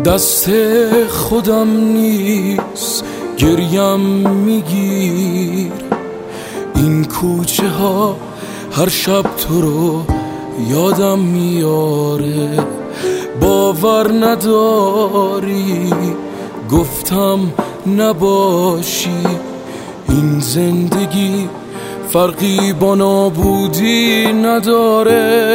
دست خودم نیست گریم میگیر، این کوچه ها هر شب تو رو یادم میاره. باور نداری گفتم نباشی، این زندگی فرقی با نابودی نداره.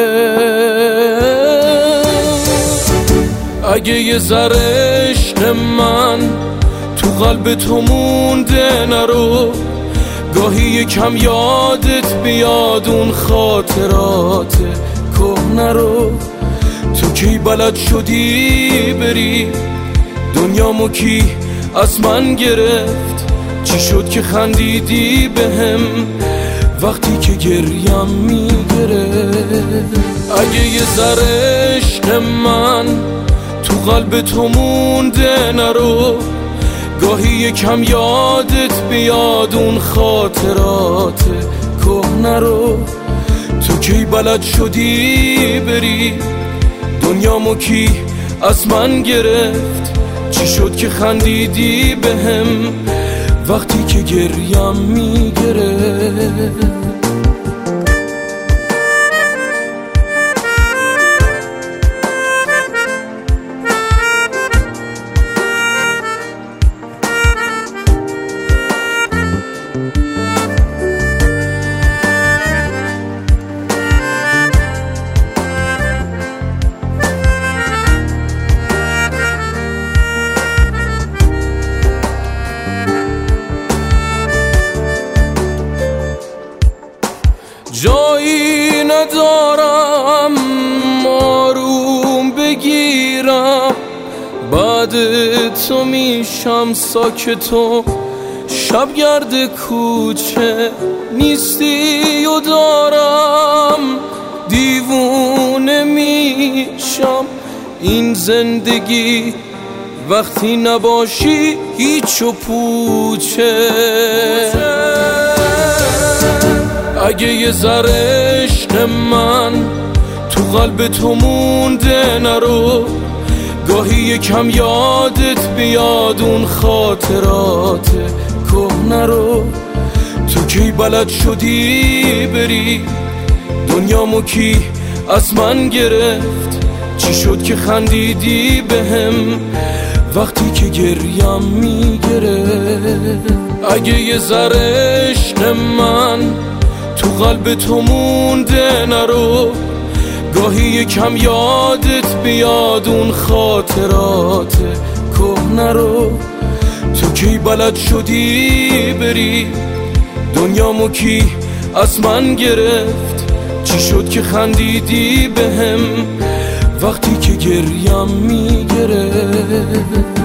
اگه یه ذره عشق من تو قلب تو مونده نرو، گاهی یکم یادت بیاد اون خاطرات کهنه رو. تو کی بلد شدی بری دنیامو کی از من گرفت؟ چی شد که خندیدی بهم وقتی که گریم میگرفت؟ اگه یه ذره عشق من تو قلب تو مونده نرو، گاهی یکم یادت بیاد اون خاطرات کهنه رو. تو کی بلد شدی بری دنیامو کی از من گرفت؟ چی شد که خندیدی بهم وقتی که گریم میگرفت؟ جایی ندارم آروم بگیرم، بعد تو میشم ساکت و شبگرد کوچه نیستی و دارم دیوونه میشم. این زندگی وقتی نباشی هیچ و پوچه. اگه یه ذره عشق من تو قلب تو مونده نرو، گاهی یکم یادت بیاد اون خاطرات کهنه رو. تو کی بلد شدی بری دنیامو کی از من گرفت؟ چی شد که خندیدی بهم وقتی که گریم میگرفت؟ اگه یه ذره عشق من تو قلب تو مونده نرو، گاهی یکم یادت بیاد اون خاطرات کهنه رو. تو کی بلد شدی بری دنیامو کی از من گرفت؟ چی شد که خندیدی بهم وقتی که گریم میگرفت؟